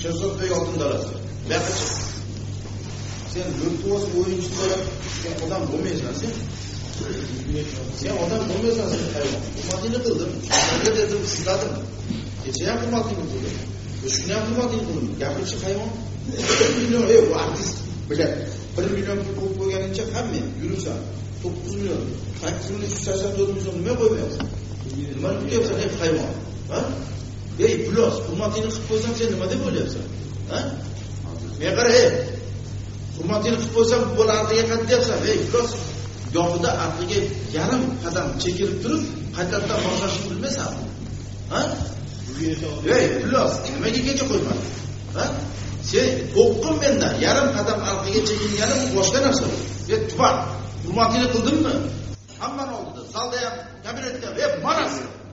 Sherzodbek Oltindorasi. Buyoqqa chiq. Sen virtuoz o'yinchi bo'lib, sen odam bo'lmaysan sen. Sen odam bo'lmaysan sen hayvon. Hurmatini qildim. Nega dedim, sizladim. Kecha ham hurmatini qildim. Shuni ham hurmatini qildim. Gapirchi hayvon. 1 million bu artist. Biladi. 1 million pul qo'yganingcha hamma yuribsan. 9 million. 884 million nima qo'ymayapsan? Nima kutyapsan ey hayvon? Ha? Ey plyos, hurmatini qilib qo'ysam sen nima deb o'ylayapsan? Ha? Men qara ey. Hurmatini qilib qo'ysam bu bola orqaga qaytyapsan. Ey plyos, yo'qida orqaga yarim qadam chekilib turib, qaytadan boshlashni bilmaysanmi? Ha? Ey plyos, nimaga kecha qo'ymading? Ha? Sen o'qqin mendan, yarim qadam orqaga chekilgani bu boshqa narsa. Ey tuban, hurmatini qildingmi? Hamma oldida, zalda ham, kabinetda, ey mana